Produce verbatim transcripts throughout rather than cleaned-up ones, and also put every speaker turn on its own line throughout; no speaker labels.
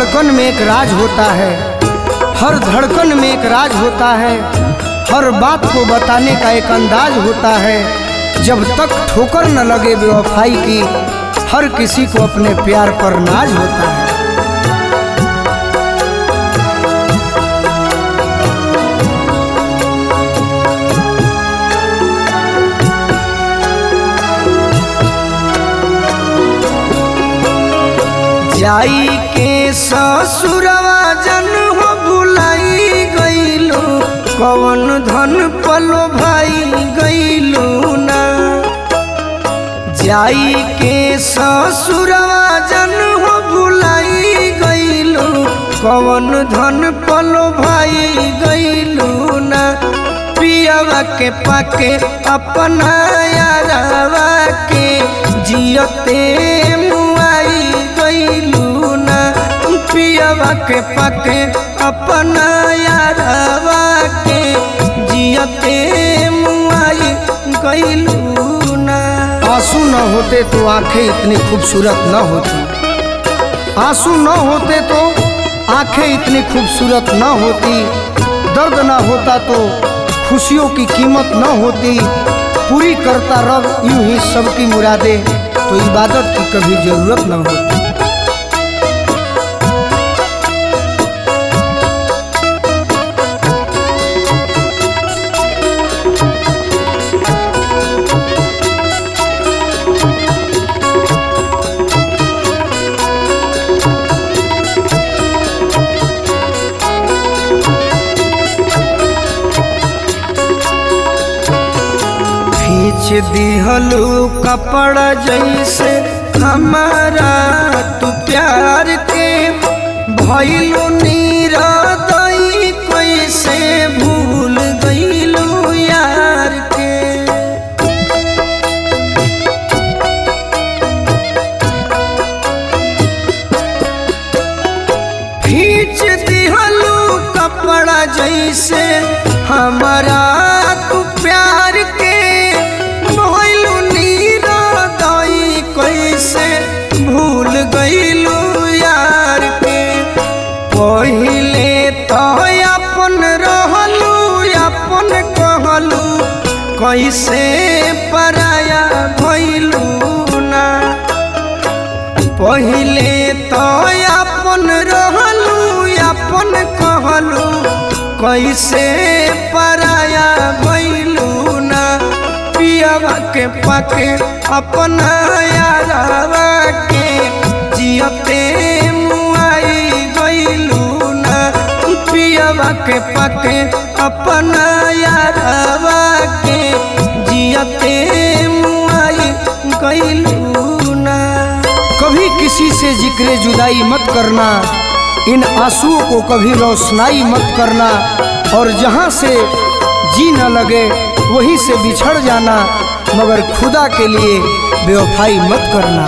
धड़कन में एक राज होता है, हर धड़कन में एक राज होता है, हर बात को बताने का एक अंदाज होता है। जब तक ठोकर न लगे बेवफाई की, हर किसी को अपने प्यार पर नाज होता है। जाई के ससुरवा जन हो भुलाई गईलू, कवन धन पलो भाई गईलू ना। जाई के ससुरवा जन हो भुलाई गईलू, कवन धन पलो भाई गईलू ना। पियावा के पाके अपना यारवा के जियते मुआई गईलू ना। पियावा के पाके अपना यारवा के जियते मुआई गईलू ना। आंसू न होते तो आंखें इतनी खूबसूरत न होती, आंसू न होते तो आंखें इतनी खूबसूरत न होती। दर्द न होता तो खुशियों की कीमत न होती। पूरी करता रब यूं ही सबकी मुरादें, तो इबादत की कभी जरूरत न होती। खींच दिहलू कपड़ा जैसे हमारा तू प्यार के, भइलू निरादई कैसे भूल गईलू यार के। खींच दिहलू कपड़ा जैसे हमारा तू प्यार के, कैसे भूल गईलू यार के। पहिले तो अपन रहलू अपन कहलू, कैसे पराया भइलू ना। पहिले तो अपन रहलू अपन कहलू, कैसे पराया भइलू ना। पियावा के पाके अपना यारवा के जियते मुआई गईलू ना। पियावा के पाके अपना यारवा के जियते मुआई गईलू ना। कभी किसी से जिक्र जुदाई मत करना, इन आंसुओं को कभी रोशनाई मत करना। और जहाँ से जी न लगे वहीं से बिछड़ जाना, मगर खुदा के लिए बेवफाई मत करना।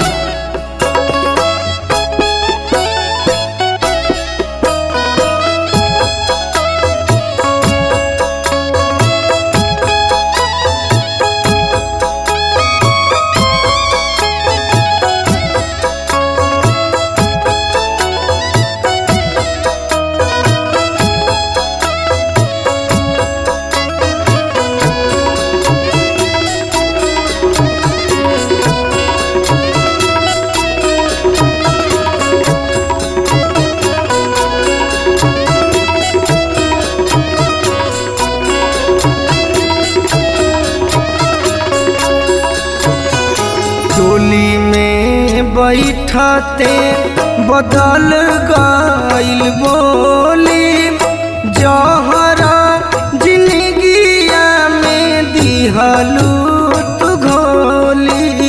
डोली में बैठते बदल गईल बोली, जहरा जिंदगिया में दिहलू तू घोली।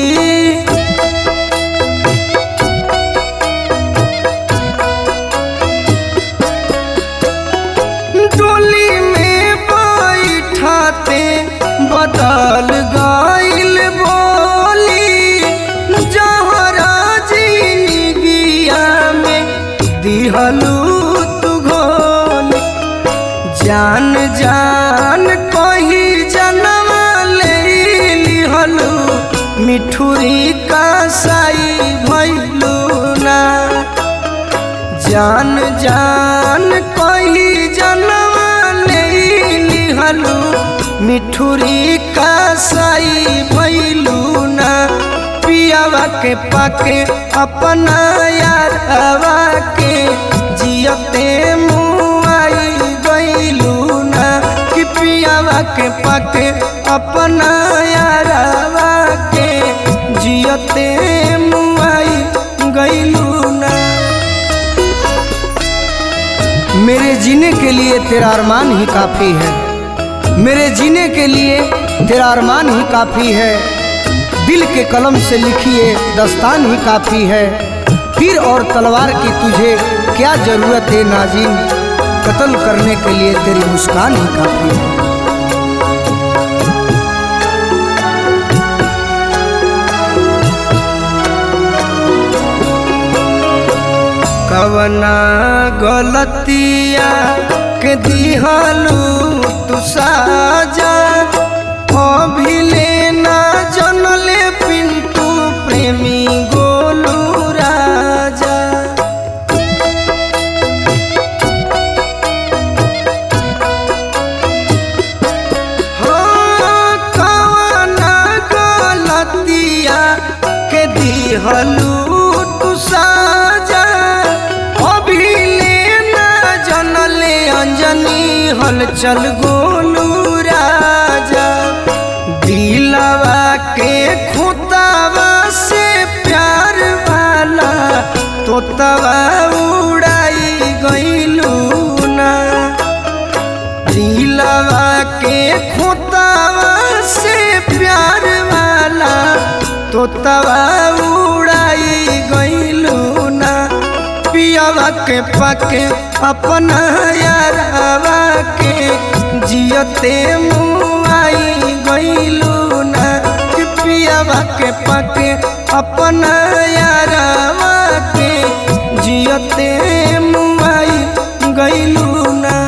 डोली में बैठते बदल गईल बोली, दिहलू तू घोल। जान जान कही जन्म ले लिहलू, मिठुरी का साई भइलू ना। जान जान कोई जनवा ले लिहलू मिठुरी का साई भैलू ना पियावा के पाके अपना यारवा के जियते मुआई गईलू ना कि पियावा के पाके अपना यारवा के जियते मुआई गईलू ना। मेरे जीने के लिए तेरा अरमान ही काफ़ी है, मेरे जीने के लिए तेरा अरमान ही काफ़ी है, दिल के कलम से लिखिए दस्तान ही काफ़ी है। तीर और तलवार की तुझे क्या ज़रूरत है नाज़ीन, कत्ल करने के लिए तेरी मुस्कान ही काफ़ी है। कवना गलतिया के दिहलू तू साजा अभी लेना जनले पिंटू प्रेमी गोलू राजा। हो कवना गलतिया के दिहलू तू साजा अंजनी हलचल गोलू राजा। दिलवा के खुदावा से प्यार वाला तोतवा उड़ाई गईलू ना। दिलवा के खुदावा से प्यार वाला तोतवा उड़ाई गईलू ना। पियावा के पाके अपना यारवा के जियते मुआई गईलू ना। पियावा के पाके अपना यारवा के जियते मुआई गईलू ना।